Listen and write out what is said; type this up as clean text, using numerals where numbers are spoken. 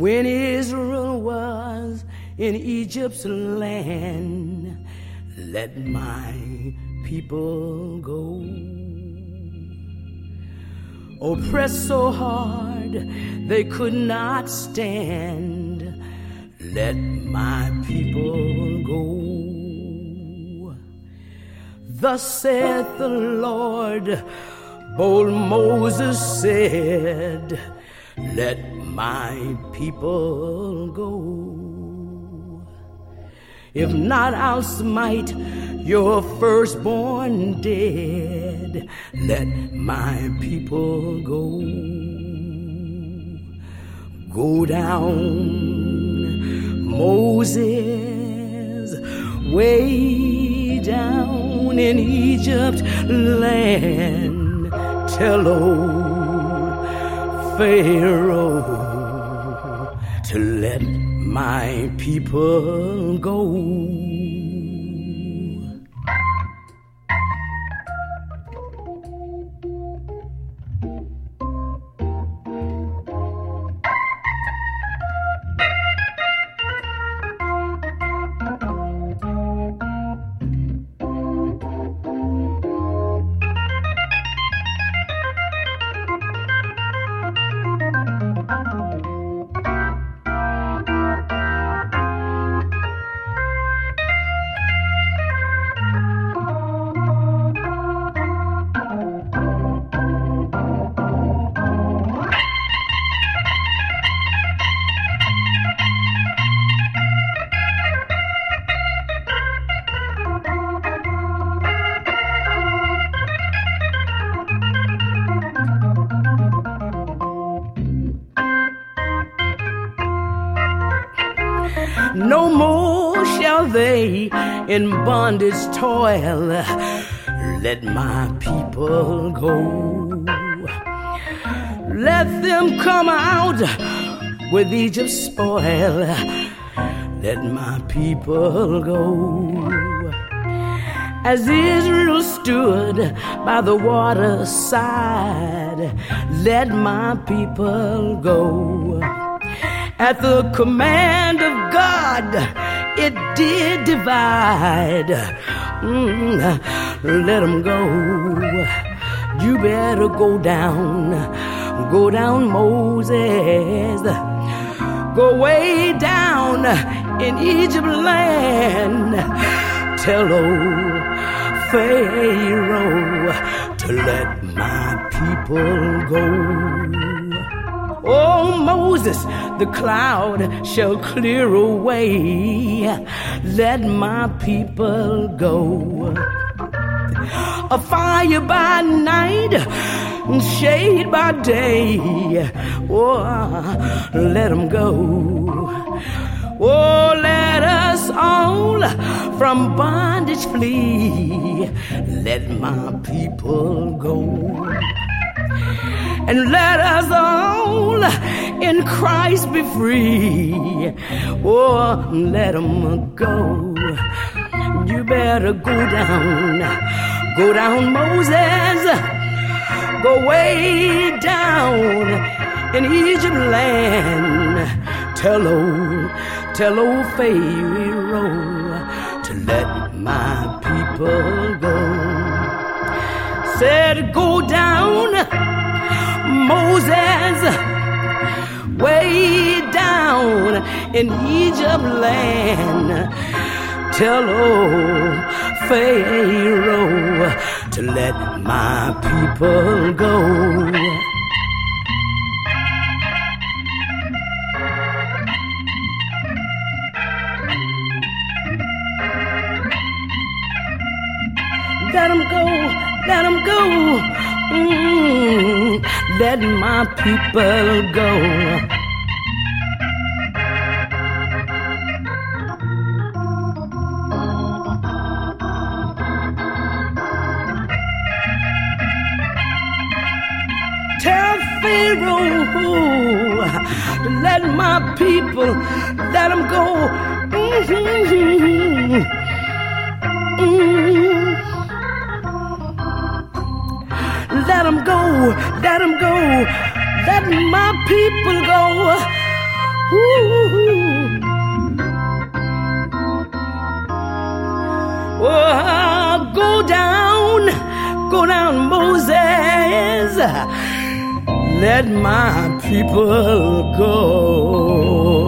when Israel was in Egypt's land, let my people go. Oppressed so hard they could not stand, let my people go. Thus saith the Lord, bold Moses said, let my people go. If not, I'll smite your firstborn dead. Let my people go. Go down, Moses, way down in Egypt land. Tell old Pharaoh to let my people go. No more shall they in bondage toil. Let my people go. Let them come out with Egypt's spoil. Let my people go. As Israel stood by the waterside, let my people go. At the command of God, it did divide. Let them go. You better go down, Moses. Go way down in Egypt land. Tell old Pharaoh to let my people go. Oh, Moses, the cloud shall clear away. Let my people go. A fire by night, shade by day. Oh, let them go. Oh, let us all from bondage flee. Let my people go. And let us all in Christ be free. Oh, let them go. You better go down, Moses. Go way down in Egypt land. Tell old Pharaoh to let my people go. Said go down, Moses, way down in Egypt land. Tell old Pharaoh to let my people go. Let them go, let them go. Let my people go. Tell Pharaoh to let my people, let them go. Let them go, let them go, let my people go. Ooh. Oh, go down, Moses. Let my people go.